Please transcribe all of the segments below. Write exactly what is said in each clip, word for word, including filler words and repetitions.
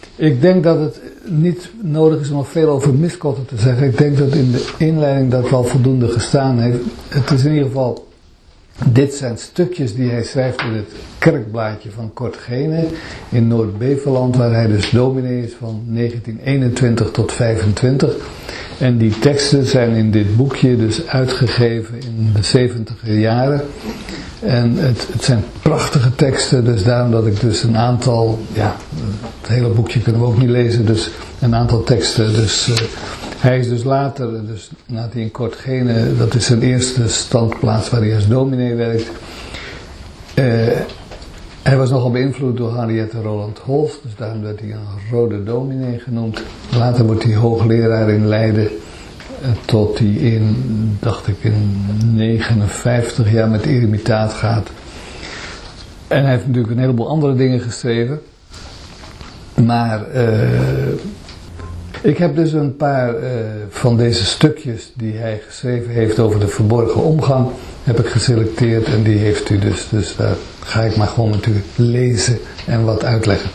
Ik denk dat het niet nodig is om nog veel over Miskotten te zeggen. Ik denk dat in de inleiding dat wel voldoende gestaan heeft. Het is in ieder geval, dit zijn stukjes die hij schrijft in het kerkblaadje van Kortgene in Noord-Beveland, waar hij dus dominee is van negentien eenentwintig tot vijfentwintig. En die teksten zijn in dit boekje dus uitgegeven in de zeventiger jaren. En het, het zijn prachtige teksten, dus daarom dat ik dus een aantal, ja, het hele boekje kunnen we ook niet lezen, dus een aantal teksten. Dus uh, hij is dus later, dus nadat hij in Kortgene, dat is zijn eerste standplaats waar hij als dominee werkt. Uh, hij was nogal beïnvloed door Henriette Roland Holst, dus daarom werd hij een rode dominee genoemd. Later wordt hij hoogleraar in Leiden. Tot hij in, dacht ik, in negenenvijftig jaar met eremitaat gaat. En hij heeft natuurlijk een heleboel andere dingen geschreven. Maar uh, ik heb dus een paar uh, van deze stukjes die hij geschreven heeft over de verborgen omgang, heb ik geselecteerd en die heeft u dus. Dus daar ga ik maar gewoon met u lezen en wat uitleggen.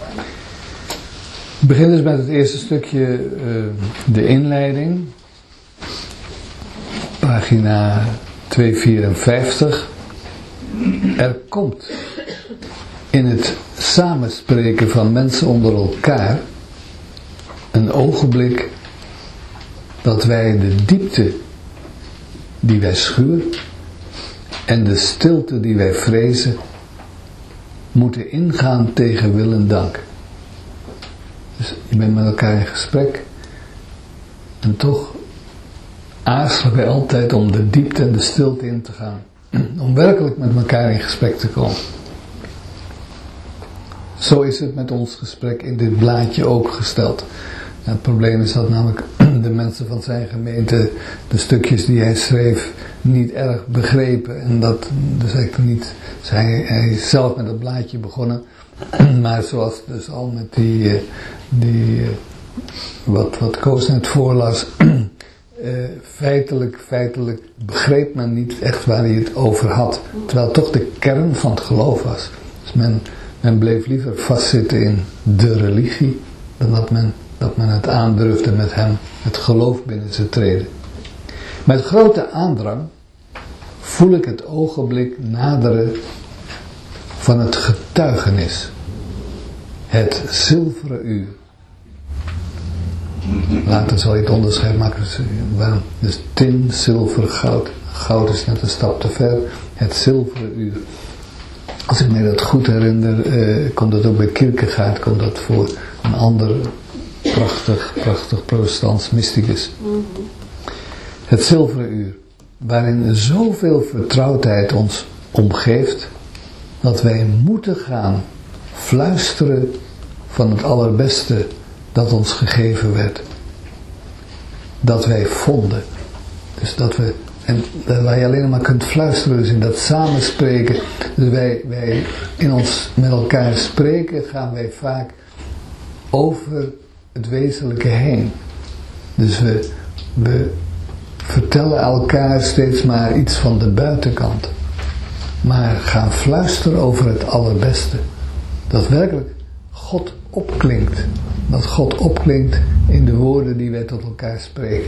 Ik begin dus met het eerste stukje, uh, de inleiding. Pagina tweehonderdvierenvijftig. Er komt in het samenspreken van mensen onder elkaar een ogenblik dat wij de diepte die wij schuwen en de stilte die wij vrezen moeten ingaan tegen wil en dank. Dus je bent met elkaar in gesprek en toch aarzelen wij altijd om de diepte en de stilte in te gaan. Om werkelijk met elkaar in gesprek te komen. Zo is het met ons gesprek in dit blaadje ook gesteld. En het probleem is dat namelijk de mensen van zijn gemeente de stukjes die hij schreef niet erg begrepen. En dat dus eigenlijk niet, dus hij, hij is zelf met het blaadje begonnen. Maar zoals dus al met die, die wat, wat Koos net voorlas. Uh, feitelijk, feitelijk begreep men niet echt waar hij het over had. Terwijl het toch de kern van het geloof was. Dus men, men bleef liever vastzitten in de religie, dan dat men, dat men het aandurfde met hem het geloof binnen te treden. Met grote aandrang voel ik het ogenblik naderen van het getuigenis. Het zilveren uur. Later zal je het onderscheid maken. Dus tin, zilver, goud. Goud is net een stap te ver. Het zilveren uur. Als ik me dat goed herinner, eh, komt dat ook bij Kierkegaard, komt dat voor een ander prachtig, prachtig protestants mysticus. Het zilveren uur, waarin zoveel vertrouwdheid ons omgeeft, dat wij moeten gaan fluisteren van het allerbeste dat ons gegeven werd. Dat wij vonden. Dus dat we, en waar je alleen maar kunt fluisteren, dus in dat samenspreken. Dus wij, wij in ons met elkaar spreken, gaan wij vaak over het wezenlijke heen. Dus we, we vertellen elkaar steeds maar iets van de buitenkant. Maar gaan fluisteren over het allerbeste. Dat werkelijk God opklinkt. Dat God opklinkt in de woorden die wij tot elkaar spreken.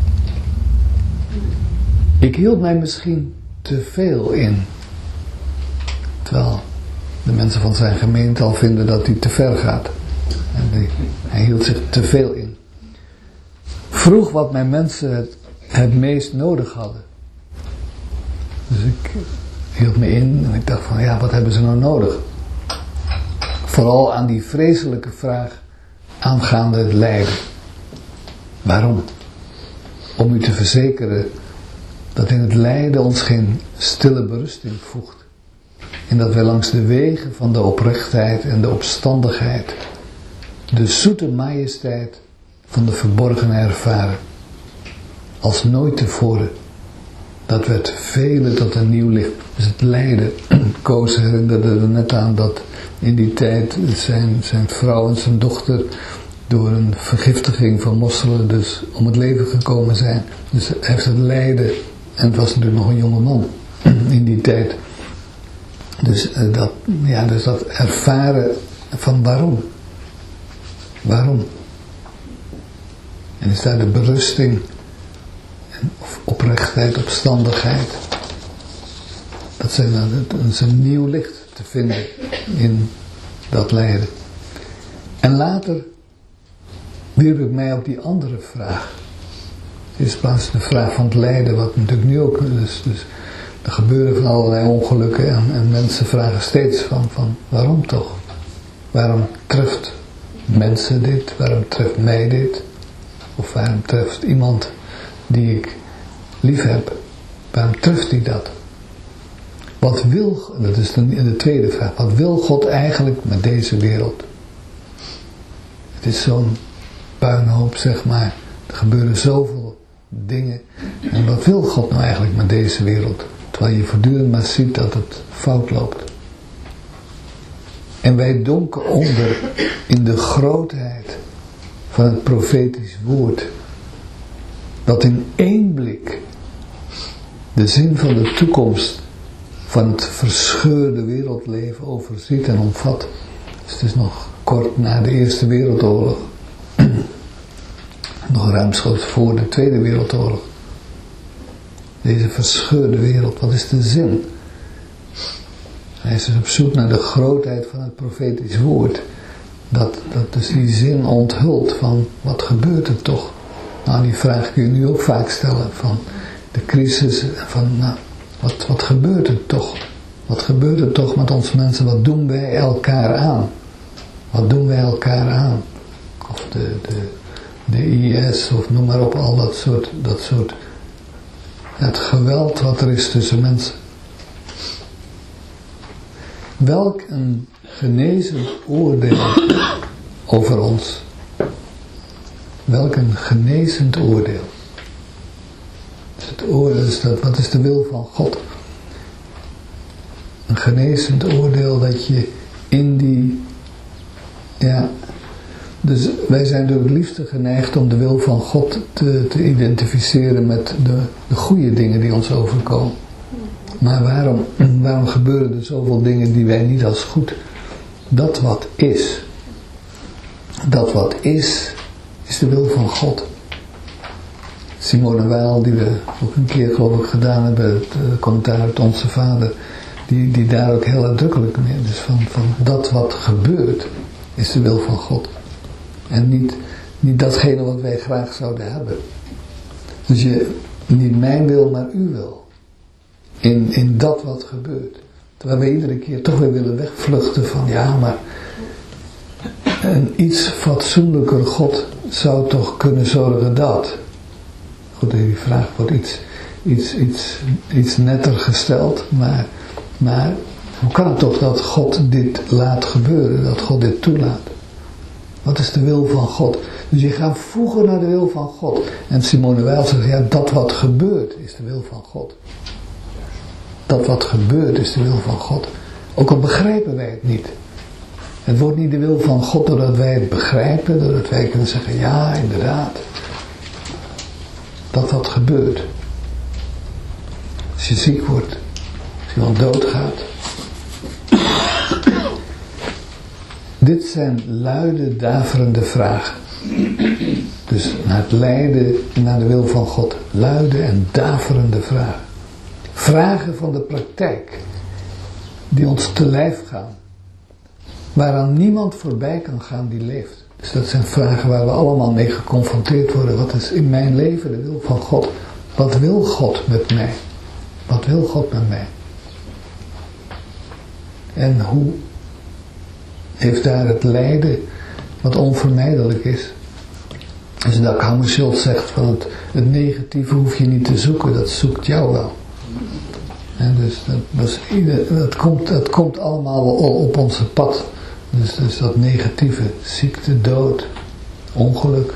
Ik hield mij misschien te veel in. Terwijl de mensen van zijn gemeente al vinden dat hij te ver gaat. En die, hij hield zich te veel in. Vroeg wat mijn mensen het, het meest nodig hadden. Dus ik hield me in en ik dacht van ja, wat hebben ze nou nodig? Vooral aan die vreselijke vraag aangaande het lijden. Waarom? Om u te verzekeren dat in het lijden ons geen stille berusting voegt. En dat wij langs de wegen van de oprechtheid en de opstandigheid de zoete majesteit van de verborgene ervaren. Als nooit tevoren. Dat werd velen tot een nieuw licht. Dus het lijden. Koos herinnerde er net aan dat in die tijd zijn, zijn vrouw en zijn dochter door een vergiftiging van mosselen dus om het leven gekomen zijn. Dus hij heeft het lijden, en het was natuurlijk nog een jonge man in die tijd. Dus, uh, dat, ja, dus dat ervaren van waarom. Waarom? En is daar de berusting, of oprechtheid, opstandigheid? Dat, zijn, dat is een nieuw licht te vinden in dat lijden. En later wierp ik mij op die andere vraag. Eerst plaats de vraag van het lijden, wat natuurlijk nu ook, dus, dus er gebeuren van allerlei ongelukken en, en mensen vragen steeds van, van waarom toch? Waarom treft mensen dit? Waarom treft mij dit? Of waarom treft iemand die ik lief heb? Waarom treft hij dat? Wat wil, dat is de, de tweede vraag, wat wil God eigenlijk met deze wereld? Het is zo'n puinhoop, zeg maar. Er gebeuren zoveel dingen. En wat wil God nou eigenlijk met deze wereld? Terwijl je voortdurend maar ziet dat het fout loopt. En wij donken onder in de grootheid van het profetisch woord. Dat in één blik de zin van de toekomst van het verscheurde wereldleven overziet en omvat. Dus het is nog kort na de Eerste Wereldoorlog. Nog ruimschoots voor de Tweede Wereldoorlog. Deze verscheurde wereld, wat is de zin? Hij is dus op zoek naar de grootheid van het profetisch woord. Dat, dat dus die zin onthult van, wat gebeurt er toch? Nou, die vraag kun je nu ook vaak stellen. Van de crisis, van nou, wat, wat gebeurt er toch? Wat gebeurt er toch met ons mensen? Wat doen wij elkaar aan? Wat doen wij elkaar aan? Of de, de, de I S, of noem maar op, al dat soort, dat soort, het geweld wat er is tussen mensen. Welk een genezend oordeel over ons. Welk een genezend oordeel. Dus het oordeel is dat, wat is de wil van God? Een genezend oordeel dat je in die, ja, dus wij zijn door het liefste geneigd om de wil van God te, te identificeren met de, de goede dingen die ons overkomen. Maar waarom, waarom gebeuren er zoveel dingen die wij niet als goed? Dat wat is, dat wat is, is de wil van God. Simone Weil, die we ook een keer geloof ik gedaan hebben, het uh, commentaar uit Onze Vader, die, die daar ook heel uitdrukkelijk mee, dus van, van dat wat gebeurt, is de wil van God. En niet, niet datgene wat wij graag zouden hebben. Dus je, niet mijn wil, maar uw wil. In, in dat wat gebeurt. Terwijl we iedere keer toch weer willen wegvluchten van, ja, maar een iets fatsoenlijker God zou toch kunnen zorgen dat. Goed, die vraag wordt iets, iets, iets, iets netter gesteld, maar, maar hoe kan het toch dat God dit laat gebeuren, dat God dit toelaat? Wat is de wil van God? Dus je gaat voegen naar de wil van God. En Simone Weil zegt, ja, dat wat gebeurt is de wil van God. Dat wat gebeurt is de wil van God. Ook al begrijpen wij het niet. Het wordt niet de wil van God doordat wij het begrijpen, doordat wij kunnen zeggen, ja, inderdaad. Dat wat gebeurt. Als je ziek wordt, als iemand doodgaat. Dit zijn luide, daverende vragen. Dus naar het lijden en naar de wil van God. Luide en daverende vragen. Vragen van de praktijk. Die ons te lijf gaan. Waaraan niemand voorbij kan gaan die leeft. Dus dat zijn vragen waar we allemaal mee geconfronteerd worden. Wat is in mijn leven de wil van God? Wat wil God met mij? Wat wil God met mij? En hoe heeft daar het lijden wat onvermijdelijk is? Dus Dag Hammarskjöld zegt van het, het negatieve hoef je niet te zoeken, dat zoekt jou wel. En dus dat, dat, ieder, dat, komt, dat komt allemaal op onze pad. Dus, dus dat negatieve, ziekte, dood, ongeluk.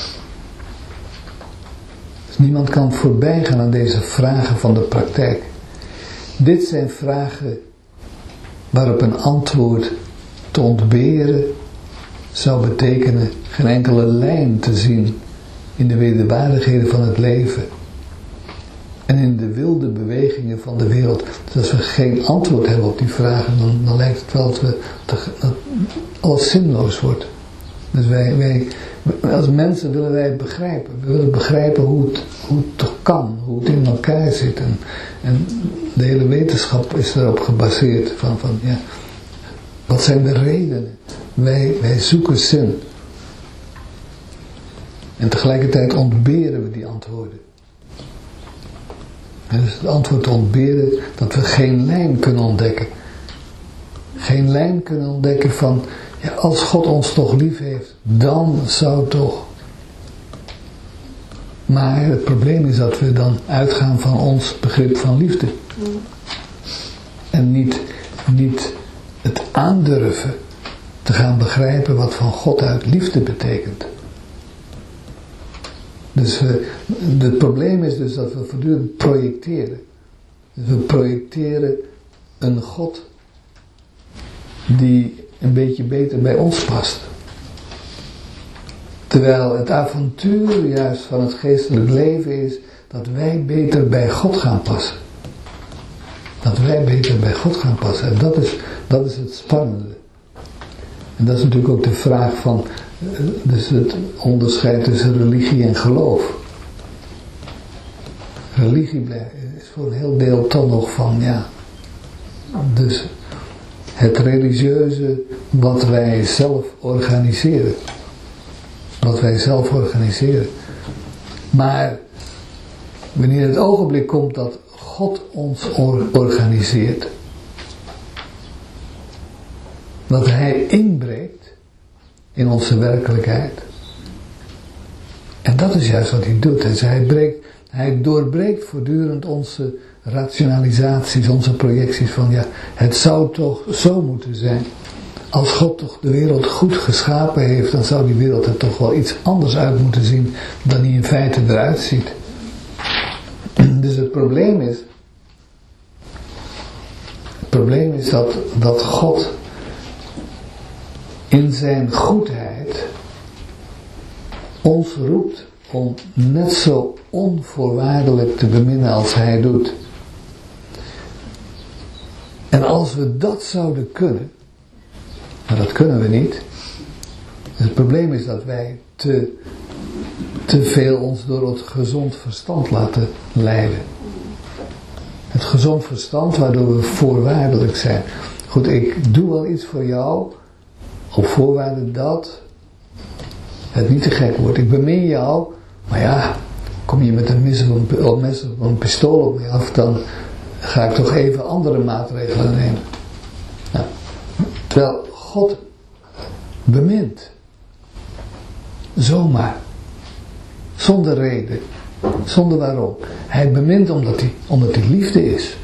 Dus niemand kan voorbij gaan aan deze vragen van de praktijk. Dit zijn vragen waarop een antwoord te ontberen zou betekenen geen enkele lijn te zien in de wederwaardigheden van het leven en in de wilde bewegingen van de wereld. Dus als we geen antwoord hebben op die vragen, dan, dan lijkt het wel dat, we, dat alles zinloos wordt. Dus wij, wij, als mensen willen wij het begrijpen. We willen begrijpen hoe het, hoe het toch kan, hoe het in elkaar zit. En, en de hele wetenschap is erop gebaseerd van, van ja, wat zijn de redenen? Wij, wij zoeken zin. En tegelijkertijd ontberen we die antwoorden. En dus het antwoord te ontberen dat we geen lijn kunnen ontdekken. Geen lijn kunnen ontdekken van, ja, als God ons toch lief heeft, dan zou toch. Maar het probleem is dat we dan uitgaan van ons begrip van liefde. Mm. En niet, niet het aandurven te gaan begrijpen wat van God uit liefde betekent. Dus we, het probleem is dus dat we voortdurend projecteren. Dus we projecteren een God die een beetje beter bij ons past. Terwijl het avontuur juist van het geestelijk leven is dat wij beter bij God gaan passen. Dat wij beter bij God gaan passen. En dat is, dat is het spannende. En dat is natuurlijk ook de vraag van, dus het onderscheid tussen religie en geloof. Religie is voor een heel deel toch nog van, ja, dus het religieuze wat wij zelf organiseren. Wat wij zelf organiseren. Maar wanneer het ogenblik komt dat God ons organiseert, dat Hij inbreekt in onze werkelijkheid. En dat is juist wat Hij doet. Dus hij, breekt, hij doorbreekt voortdurend onze rationalisaties, onze projecties van, ja, het zou toch zo moeten zijn. Als God toch de wereld goed geschapen heeft, dan zou die wereld er toch wel iets anders uit moeten zien dan die in feite eruit ziet. Dus het probleem is, het probleem is dat, dat God in zijn goedheid ons roept om net zo onvoorwaardelijk te beminnen als Hij doet. En als we dat zouden kunnen, maar dat kunnen we niet. Het probleem is dat wij te, te veel ons door het gezond verstand laten leiden. Het gezond verstand waardoor we voorwaardelijk zijn. Goed, ik doe wel iets voor jou op voorwaarde dat het niet te gek wordt. Ik bemin jou, maar ja, kom je met een mes of een pistool op me af, dan ga ik toch even andere maatregelen nemen. Nou, terwijl God bemint. Zomaar. Zonder reden. Zonder waarom. Hij bemint omdat hij, omdat hij liefde is.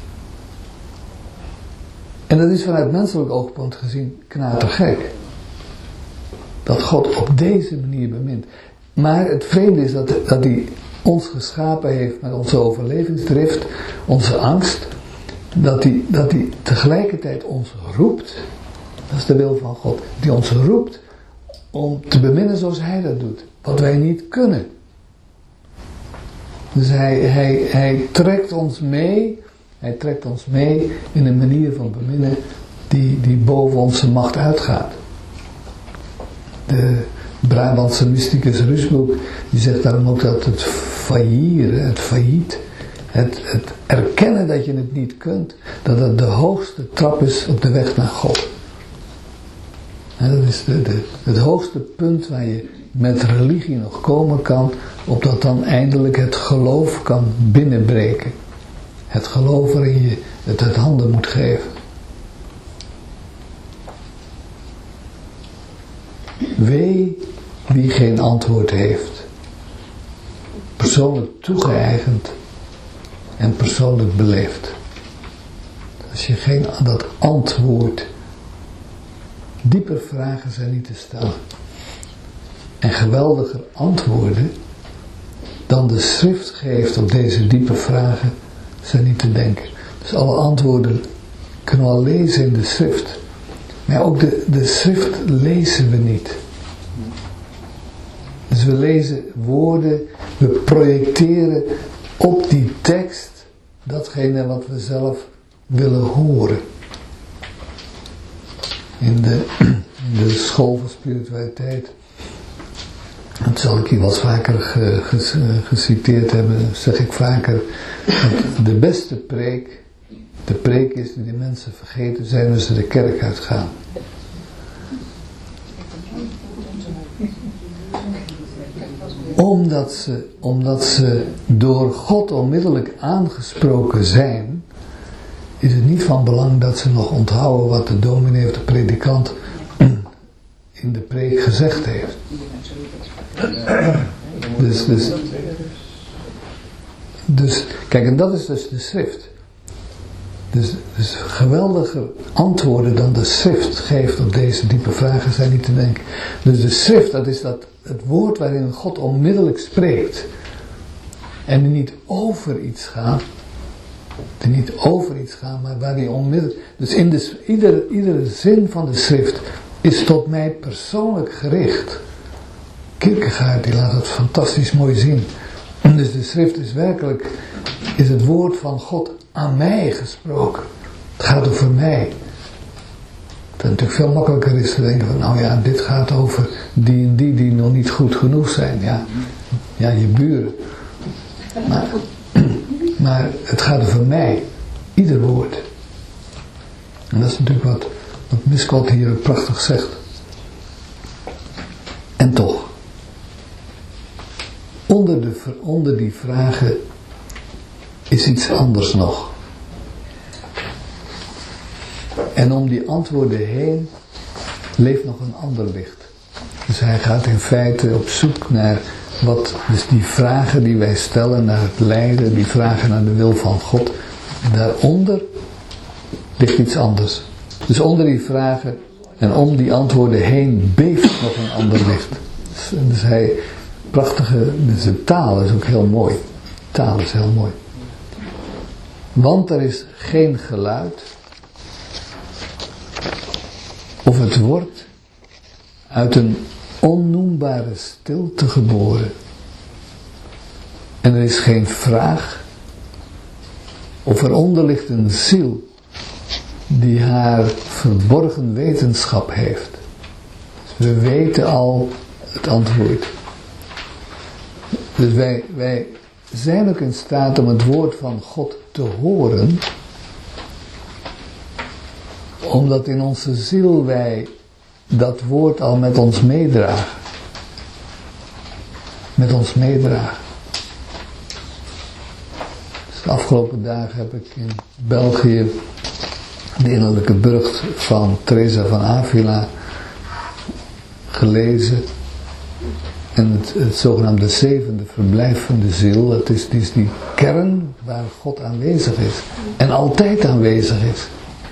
En dat is vanuit menselijk oogpunt gezien knatergek. Dat God op deze manier bemint. Maar het vreemde is dat, dat hij ons geschapen heeft met onze overlevingsdrift, onze angst. Dat hij, dat hij tegelijkertijd ons roept. Dat is de wil van God. Die ons roept om te beminnen zoals Hij dat doet. Wat wij niet kunnen. Dus hij, hij, hij trekt ons mee. Hij trekt ons mee in een manier van beminnen die, die boven onze macht uitgaat. De Brabantse mysticus Rusbroek, die zegt daarom ook dat het faillieren, het failliet, het, het erkennen dat je het niet kunt, dat het de hoogste trap is op de weg naar God. En dat is de, de, het hoogste punt waar je met religie nog komen kan, opdat dan eindelijk het geloof kan binnenbreken. Het geloof waarin je het uit handen moet geven. Wee wie geen antwoord heeft. Persoonlijk toegeëigend en persoonlijk beleefd. Als je geen dat antwoord, dieper vragen zijn niet te stellen. En geweldiger antwoorden dan de schrift geeft op deze diepe vragen zijn niet te denken. Dus alle antwoorden kunnen we al lezen in de schrift. Maar ook de, de schrift lezen we niet. Dus we lezen woorden, we projecteren op die tekst datgene wat we zelf willen horen. In de, de school van spiritualiteit, dat zal ik hier wel eens vaker ge, ges, geciteerd hebben, zeg ik vaker, dat de beste preek, de preek is die de mensen vergeten zijn wanneer ze de kerk uitgaan. Omdat ze, omdat ze door God onmiddellijk aangesproken zijn, is het niet van belang dat ze nog onthouden wat de dominee of de predikant in de preek gezegd heeft. Dus, dus, dus, kijk, en dat is dus de schrift. Dus, dus geweldige antwoorden dan de schrift geeft op deze diepe vragen zijn niet te denken. Dus de schrift, dat is dat het woord waarin God onmiddellijk spreekt. En die niet over iets gaat. Die niet over iets gaat, maar waar die onmiddellijk... Dus in de, iedere, iedere zin van de schrift is tot mij persoonlijk gericht. Kierkegaard die laat het fantastisch mooi zien. Dus de schrift is werkelijk, is het woord van God aan mij gesproken. Het gaat over mij. Dat het natuurlijk veel makkelijker is te denken van, nou ja, dit gaat over die en die die nog niet goed genoeg zijn. Ja, ja je buren. Maar, maar het gaat over mij. Ieder woord. En dat is natuurlijk wat, wat Miskot hier prachtig zegt. En toch. Onder, de, onder die vragen is iets anders nog. En om die antwoorden heen leeft nog een ander licht. Dus hij gaat in feite op zoek naar wat, dus die vragen die wij stellen naar het lijden, die vragen naar de wil van God. Daaronder ligt iets anders. Dus onder die vragen en om die antwoorden heen beeft nog een ander licht. Dus hij, prachtige, dus de taal is ook heel mooi. De taal is heel mooi. Want er is geen geluid, of het wordt uit een onnoembare stilte geboren. En er is geen vraag, of eronder ligt een ziel die haar verborgen wetenschap heeft. Dus we weten al het antwoord. Dus wij, wij zijn ook in staat om het woord van God te horen, omdat in onze ziel wij dat woord al met ons meedragen. Met ons meedragen. Dus de afgelopen dagen heb ik in België de innerlijke burcht van Teresa van Avila gelezen. En het, het zogenaamde zevende verblijf van de ziel, dat is, die, is die kern waar God aanwezig is. En altijd aanwezig is.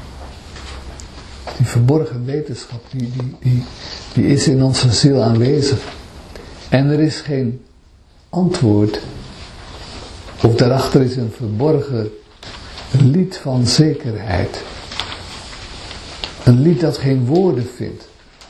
Die verborgen wetenschap, die, die, die, die is in onze ziel aanwezig. En er is geen antwoord. Of daarachter is een verborgen lied van zekerheid. Een lied dat geen woorden vindt.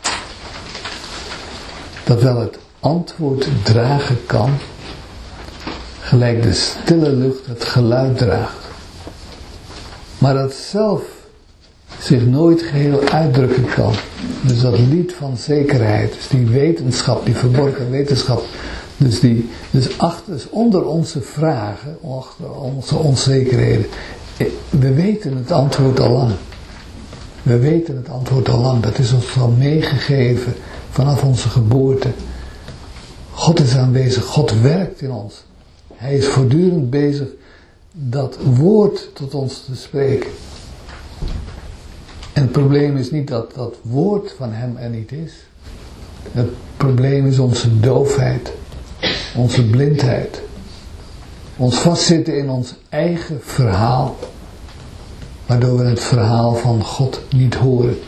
Dat wel het antwoord dragen kan, gelijk de stille lucht het geluid draagt. Maar dat zelf zich nooit geheel uitdrukken kan. Dus dat lied van zekerheid, dus die wetenschap, die verborgen wetenschap, dus, die, dus, achter, dus onder onze vragen, achter onze onzekerheden, we weten het antwoord al lang. We weten het antwoord al lang, dat is ons al meegegeven vanaf onze geboorte. God is aanwezig, God werkt in ons. Hij is voortdurend bezig dat woord tot ons te spreken. En het probleem is niet dat dat woord van hem er niet is. Het probleem is onze doofheid, onze blindheid. Ons vastzitten in ons eigen verhaal, waardoor we het verhaal van God niet horen.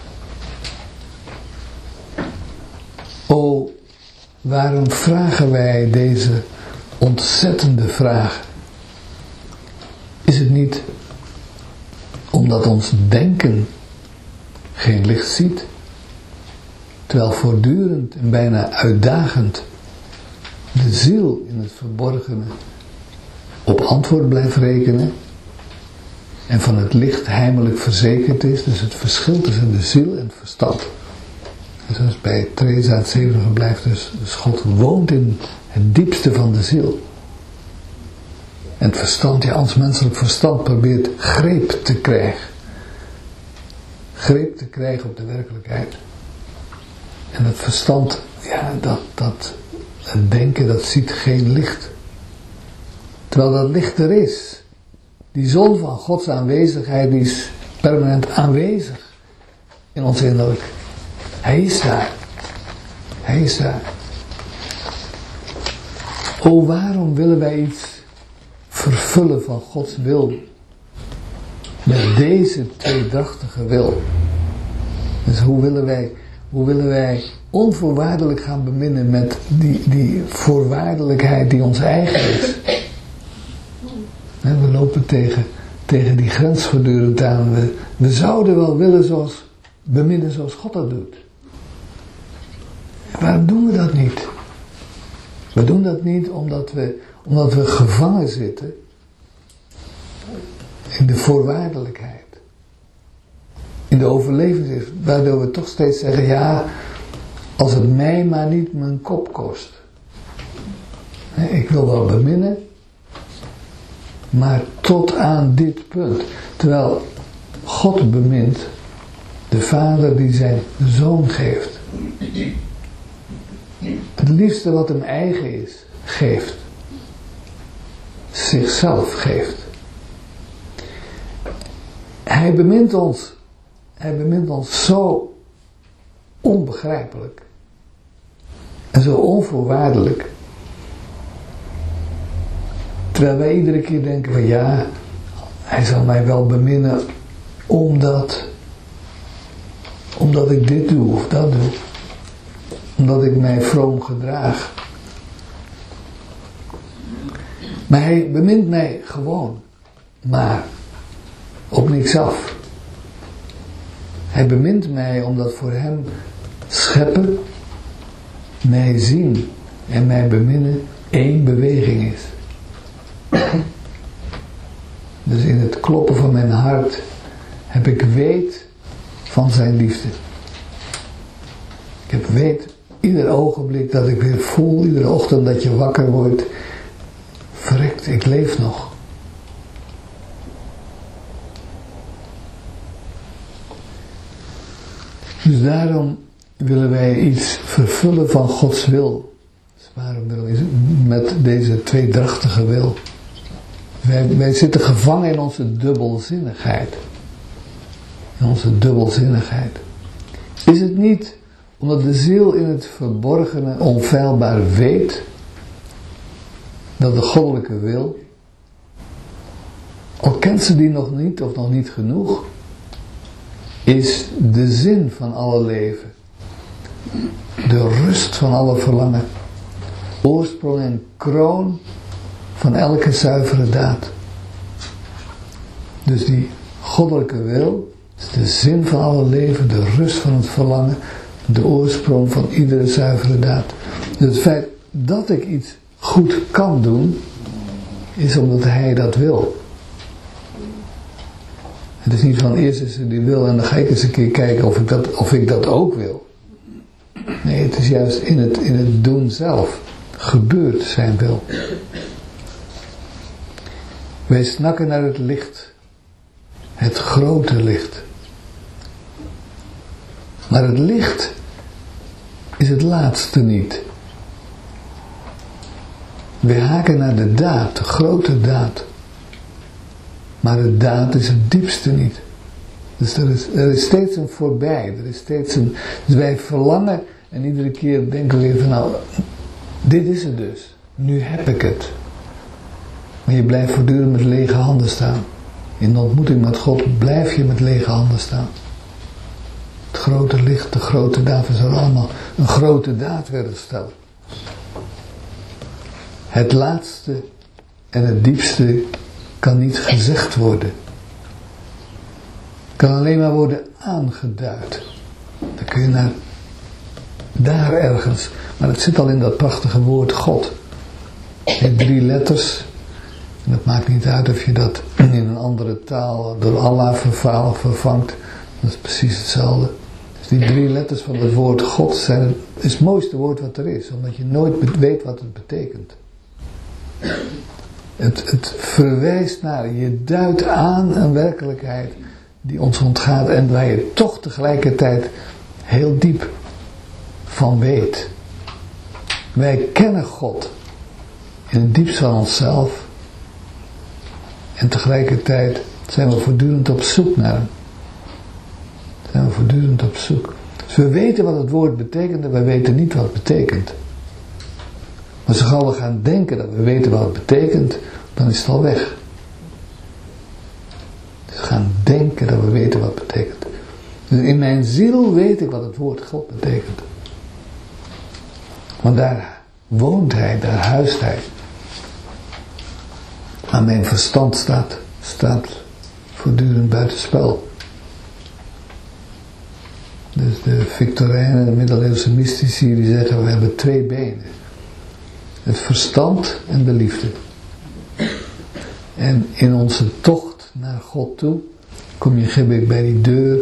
O, waarom vragen wij deze ontzettende vraag? Is het niet omdat ons denken geen licht ziet, terwijl voortdurend en bijna uitdagend de ziel in het verborgene op antwoord blijft rekenen en van het licht heimelijk verzekerd is, dus het verschil tussen de ziel en het verstand zoals bij Teresa het zevende verblijf, dus, dus God woont in het diepste van de ziel. En het verstand, ja, ons menselijk verstand probeert greep te krijgen. Greep te krijgen op de werkelijkheid. En het verstand, ja, dat, dat het denken, dat ziet geen licht. Terwijl dat licht er is. Die zon van Gods aanwezigheid, die is permanent aanwezig in ons innerlijk. Hij is daar. Hij is daar. O, waarom willen wij iets vervullen van Gods wil? Met deze tweedrachtige wil. Dus hoe willen wij, hoe willen wij onvoorwaardelijk gaan beminnen met die, die voorwaardelijkheid die ons eigen is? We lopen tegen, tegen die grens voortdurend aan. We, we zouden wel willen zoals, beminnen zoals God dat doet. En waarom doen we dat niet? We doen dat niet omdat we, omdat we gevangen zitten in de voorwaardelijkheid. In de overlevingsdrift. Waardoor we toch steeds zeggen, ja, als het mij maar niet mijn kop kost. Ik wil wel beminnen, maar tot aan dit punt. Terwijl God bemint de Vader die zijn Zoon geeft. Het liefste wat hem eigen is, geeft. Zichzelf geeft. Hij bemint ons. Hij bemint ons zo onbegrijpelijk. En zo onvoorwaardelijk. Terwijl wij iedere keer denken van ja, hij zal mij wel beminnen omdat, omdat ik dit doe of dat doe. Omdat ik mij vroom gedraag. Maar hij bemint mij gewoon, maar op niks af. Hij bemint mij omdat voor hem scheppen, mij zien en mij beminnen één beweging is. Dus in het kloppen van mijn hart heb ik weet van zijn liefde. Ik heb weet ieder ogenblik dat ik weer voel, iedere ochtend dat je wakker wordt, verrekt, ik leef nog. Dus daarom willen wij iets vervullen van Gods wil. Dus waarom willen we met deze tweedrachtige wil? Wij, wij zitten gevangen in onze dubbelzinnigheid. In onze dubbelzinnigheid. Is het niet omdat de ziel in het verborgene onfeilbaar weet dat de goddelijke wil, al kent ze die nog niet of nog niet genoeg, is de zin van alle leven, de rust van alle verlangen, oorsprong en kroon van elke zuivere daad. Dus die goddelijke wil is de zin van alle leven, de rust van het verlangen, de oorsprong van iedere zuivere daad. Dus het feit dat ik iets goed kan doen, is omdat hij dat wil. Het is niet van eerst is er die wil en dan ga ik eens een keer kijken of ik dat, of ik dat ook wil. Nee, het is juist in het, in het doen zelf gebeurt zijn wil. Wij snakken naar het licht. Het grote licht. Maar het licht is het laatste niet. Wij haken naar de daad, de grote daad. Maar de daad is het diepste niet. Dus er is, er is steeds een voorbij. Er is steeds een, dus wij verlangen en iedere keer denken we weer van nou, dit is het dus. Nu heb ik het. Maar je blijft voortdurend met lege handen staan. In de ontmoeting met God blijf je met lege handen staan. Het grote licht, de grote daad, we zouden allemaal een grote daad willen stellen. Het laatste en het diepste kan niet gezegd worden. Kan alleen maar worden aangeduid. Dan kun je naar daar ergens. Maar het zit al in dat prachtige woord God. In drie letters. En het maakt niet uit of je dat in een andere taal door Allah vervangt. Dat is precies hetzelfde. Dus die drie letters van het woord God zijn het, is het mooiste woord wat er is, omdat je nooit weet wat het betekent. Het, het verwijst naar, je duidt aan een werkelijkheid die ons ontgaat en waar je toch tegelijkertijd heel diep van weet. Wij kennen God in het diepst van onszelf en tegelijkertijd zijn we voortdurend op zoek naar hem. Zijn we voortdurend op zoek. Dus we weten wat het woord betekent en we weten niet wat het betekent. Maar zo gauw we gaan denken dat we weten wat het betekent, dan is het al weg. Dus we gaan denken dat we weten wat het betekent. Dus in mijn ziel weet ik wat het woord God betekent. Want daar woont hij, daar huist hij. Maar mijn verstand staat, staat voortdurend buitenspel. Dus de Victorijnen, de middeleeuwse mystici, die zeggen we hebben twee benen. Het verstand en de liefde. En in onze tocht naar God toe, kom je bij die deur,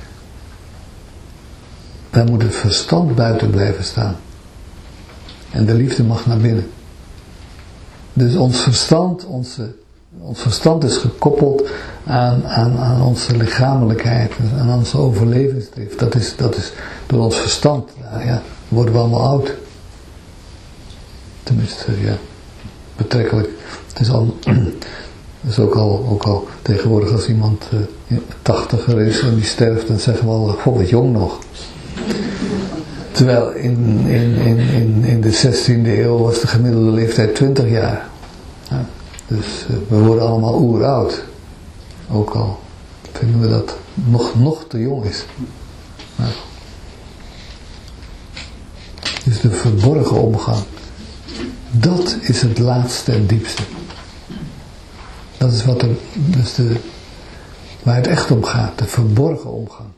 daar moet het verstand buiten blijven staan. En de liefde mag naar binnen. Dus ons verstand, onze, ons verstand is gekoppeld aan, aan, aan onze lichamelijkheid, aan onze overlevingsdrift. Dat is, dat is door ons verstand, nou ja, worden we allemaal oud. Tenminste, ja, betrekkelijk. Het is al, het is ook al, ook al tegenwoordig als iemand uh, tachtiger is en die sterft, dan zeggen we al, goh, wat jong nog. Terwijl in, in, in, in, in de zestiende eeuw was de gemiddelde leeftijd twintig jaar. Ja, dus uh, we worden allemaal oeroud. Ook al vinden we dat nog, nog te jong is. Ja. Dus de verborgen omgang. Dat is het laatste en diepste. Dat is wat er, dus de, waar het echt om gaat. De verborgen omgang.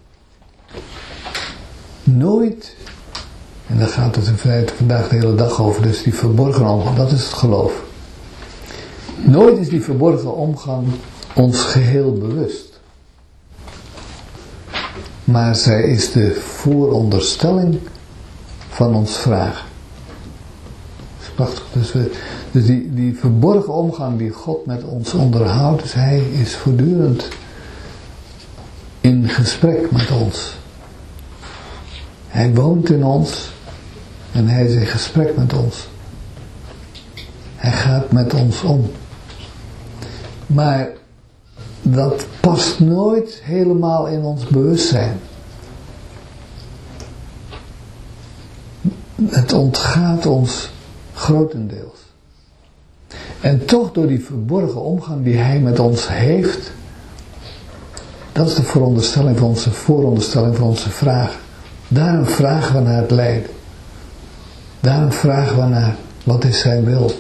Nooit, en daar gaat het in feite vandaag de hele dag over, dus die verborgen omgang, dat is het geloof. Nooit is die verborgen omgang ons geheel bewust. Maar zij is de vooronderstelling van ons vragen. Dat is prachtig. Dus, we, dus die, die verborgen omgang die God met ons onderhoudt, dus hij is voortdurend in gesprek met ons. Hij woont in ons en hij is in gesprek met ons. Hij gaat met ons om. Maar dat past nooit helemaal in ons bewustzijn. Het ontgaat ons grotendeels. En toch door die verborgen omgang die hij met ons heeft, dat is de veronderstelling van onze vooronderstelling van onze vragen. Daarom vragen we naar het lijden. Daarom vragen we naar wat is zijn wil.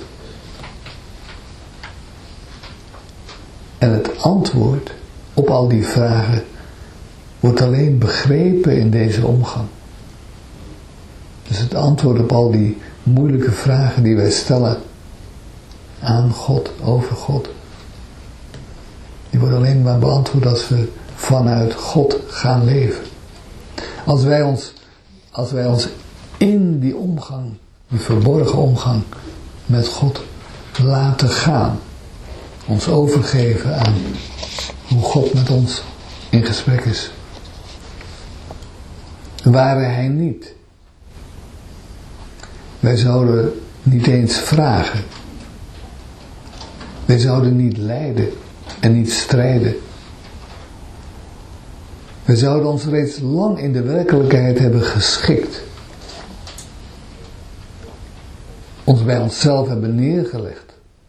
En het antwoord op al die vragen wordt alleen begrepen in deze omgang. Dus het antwoord op al die moeilijke vragen die wij stellen aan God, over God, die worden alleen maar beantwoord als we vanuit God gaan leven. Als wij ons, als wij ons in die omgang, die verborgen omgang met God laten gaan, ons overgeven aan hoe God met ons in gesprek is. Ware hij niet, wij zouden niet eens vragen. Wij zouden niet lijden en niet strijden. Wij zouden ons reeds lang in de werkelijkheid hebben geschikt. Ons bij onszelf hebben neergelegd.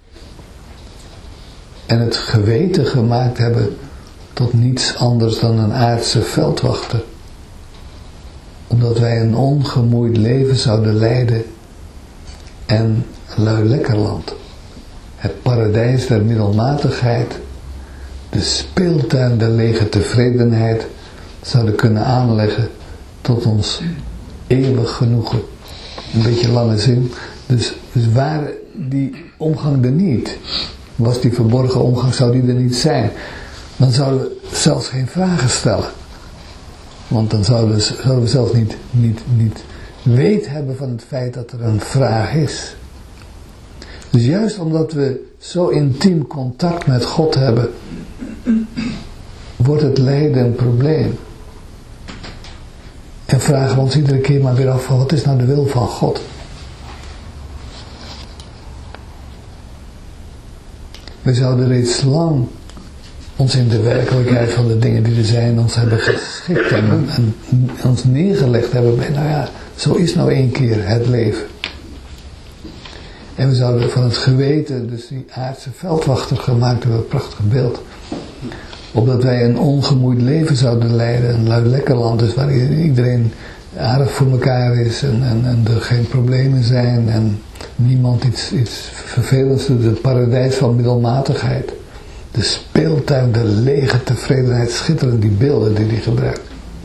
En het geweten gemaakt hebben tot niets anders dan een aardse veldwachter. Omdat wij een ongemoeid leven zouden leiden en luilekkerland. Het paradijs der middelmatigheid, de speeltuin der lege tevredenheid zouden kunnen aanleggen tot ons eeuwig genoegen. Een beetje lange zin. Dus, dus waar die omgang er niet, was die verborgen omgang, zou die er niet zijn, dan zouden we zelfs geen vragen stellen. Want dan zouden we, zouden we zelfs niet, niet, niet weet hebben van het feit dat er een vraag is. Dus juist omdat we zo intiem contact met God hebben, wordt het lijden een probleem. En vragen we ons iedere keer maar weer af van wat is nou de wil van God? We zouden reeds lang ons in de werkelijkheid van de dingen die er zijn, ons hebben geschikt hebben en ons neergelegd hebben bij, nou ja, zo is nou één keer het leven. En we zouden van het geweten, dus die aardse veldwachter gemaakt hebben, een prachtig beeld. Opdat wij een ongemoeid leven zouden leiden, een luid lekker land dus waar iedereen aardig voor elkaar is en, en, en er geen problemen zijn en niemand iets, iets vervelends doet, het paradijs van middelmatigheid. De speeltuin, de lege tevredenheid, schitterend die beelden die hij gebruikt.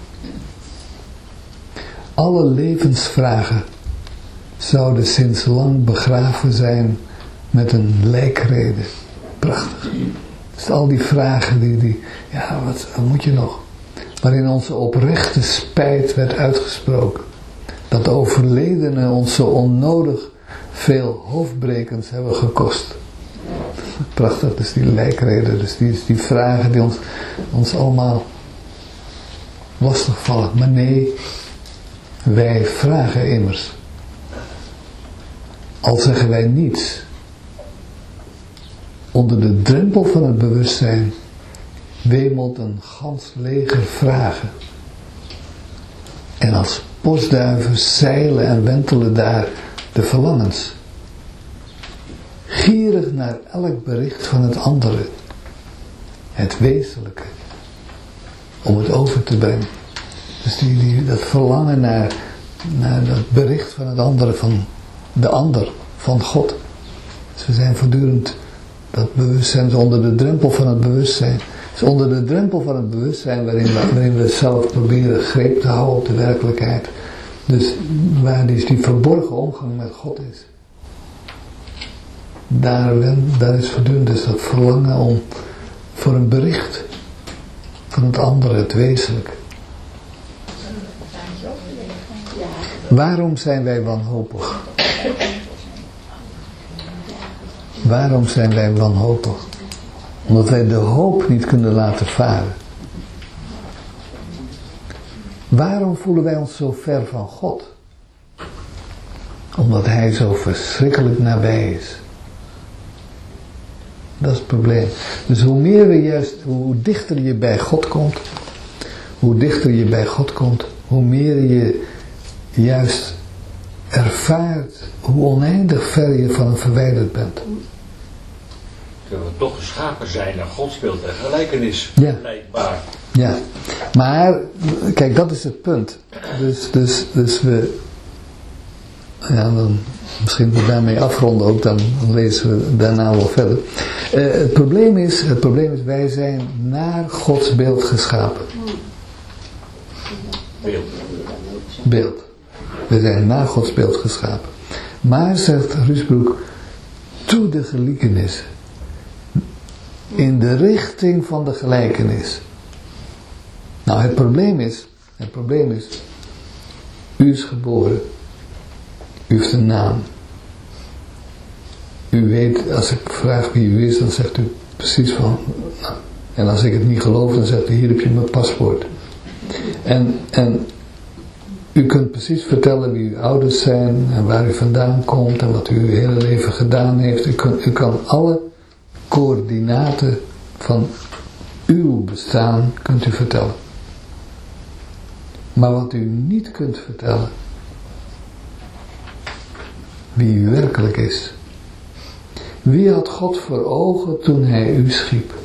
Alle levensvragen zouden sinds lang begraven zijn met een lijkrede. Prachtig. Dus al die vragen die, die ja, wat, wat moet je nog? Waarin onze oprechte spijt werd uitgesproken. Dat de overledenen ons zo onnodig veel hoofdbrekens hebben gekost. Prachtig, dus die lijkrede, dus die, die vragen die ons, ons allemaal lastigvallen. Maar nee, wij vragen immers. Al zeggen wij niets. Onder de drempel van het bewustzijn wemelt een gans leger vragen. En als postduiven zeilen en wentelen daar de verlangens. Gierig naar elk bericht van het andere. Het wezenlijke. Om het over te brengen. Dus die, die, dat verlangen naar, naar dat bericht van het andere, van de ander, van God. Dus we zijn voortdurend dat bewustzijn is onder de drempel van het bewustzijn. Dus onder de drempel van het bewustzijn waarin we, waarin we zelf proberen greep te houden op de werkelijkheid. Dus waar die, die verborgen omgang met God is. Daar, daar is voortdurend dus dat verlangen om voor een bericht van het andere, het wezenlijke. Waarom zijn wij wanhopig? Waarom zijn wij wanhopig? Omdat wij de hoop niet kunnen laten varen. Waarom voelen wij ons zo ver van God? Omdat Hij zo verschrikkelijk nabij is. Dat is het probleem. Dus hoe meer we juist, hoe dichter je bij God komt, hoe dichter je bij God komt, hoe meer je juist ervaart hoe oneindig ver je van hem verwijderd bent. Terwijl we toch geschapen zijn en God speelt een gelijkenis, ja. Blijkbaar. Ja, maar kijk, dat is het punt. Dus, dus, dus we, ja, dan misschien we daarmee afronden ook, dan lezen we daarna wel verder. Uh, het probleem is, het probleem is, wij zijn naar Gods beeld geschapen. Beeld. Beeld. We zijn naar Gods beeld geschapen. Maar, zegt Ruusbroek, to de gelijkenis. In de richting van de gelijkenis. Nou, het probleem is, het probleem is, u is geboren. U heeft een naam. U weet, als ik vraag wie u is, dan zegt u precies van, nou, en als ik het niet geloof, dan zegt u, hier heb je mijn paspoort. En, en u kunt precies vertellen wie uw ouders zijn en waar u vandaan komt en wat u uw hele leven gedaan heeft. U, kunt, u kan alle coördinaten van uw bestaan kunt u vertellen. Maar wat u niet kunt vertellen, wie u werkelijk is. Wie had God voor ogen toen hij u schiep?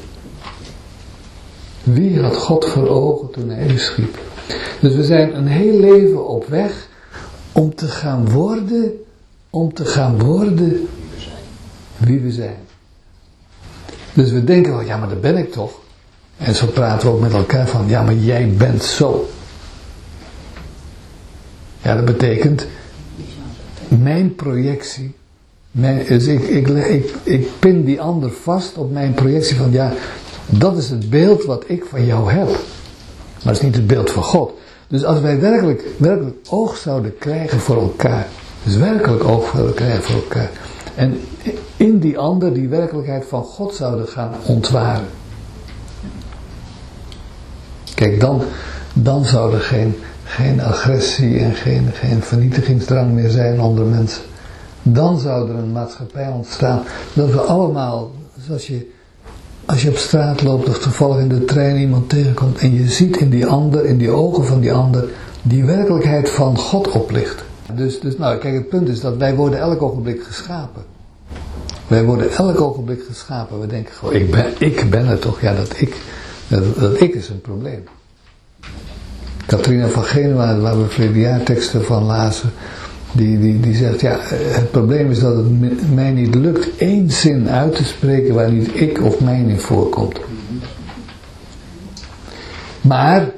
Wie had God voor ogen toen hij u schiep? Dus we zijn een heel leven op weg om te gaan worden, om te gaan worden wie we zijn. Dus we denken wel, ja maar dat ben ik toch. En zo praten we ook met elkaar van, ja maar jij bent zo. Ja, dat betekent, mijn projectie, mijn, dus ik, ik, ik, ik pin die ander vast op mijn projectie van, ja, dat is het beeld wat ik van jou heb. Maar het is niet het beeld van God. Dus als wij werkelijk, werkelijk oog zouden krijgen voor elkaar, dus werkelijk oog zouden krijgen voor elkaar, en in die ander die werkelijkheid van God zouden gaan ontwaren. Kijk, dan, dan zou er geen, geen agressie en geen, geen vernietigingsdrang meer zijn onder mensen. Dan zou er een maatschappij ontstaan dat we allemaal, zoals je, als je op straat loopt of toevallig in de trein iemand tegenkomt en je ziet in die ander, in die ogen van die ander, die werkelijkheid van God oplicht. Dus, dus nou, kijk, het punt is dat wij worden elk ogenblik geschapen. Wij worden elk ogenblik geschapen. We denken gewoon, ik ben, ik ben er toch. Ja, dat ik, dat, dat ik is een probleem. Catharina van Genua, waar we verleden jaar teksten van lazen, die, die, die zegt, ja, het probleem is dat het mij niet lukt één zin uit te spreken waar niet ik of mijn in voorkomt. Maar,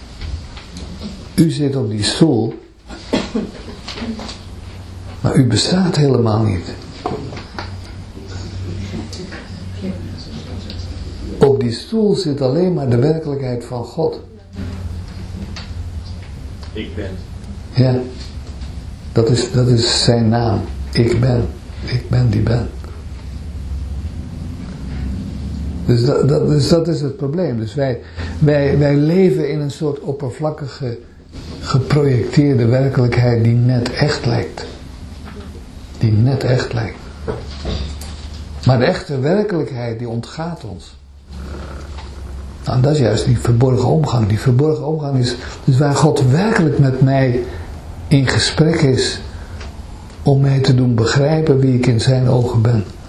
u zit op die stoel, maar u bestaat helemaal niet. Op die stoel zit alleen maar de werkelijkheid van God. Ik ben. Ja, dat is, dat is zijn naam. Ik ben. Ik ben die ben. Dus dat, dat, dus dat is het probleem. Dus wij, wij, wij leven in een soort oppervlakkige, geprojecteerde werkelijkheid die net echt lijkt. Die net echt lijkt. Maar de echte werkelijkheid die ontgaat ons. Nou, dat is juist die verborgen omgang. Die verborgen omgang is dus waar God werkelijk met mij in gesprek is om mij te doen begrijpen wie ik in zijn ogen ben.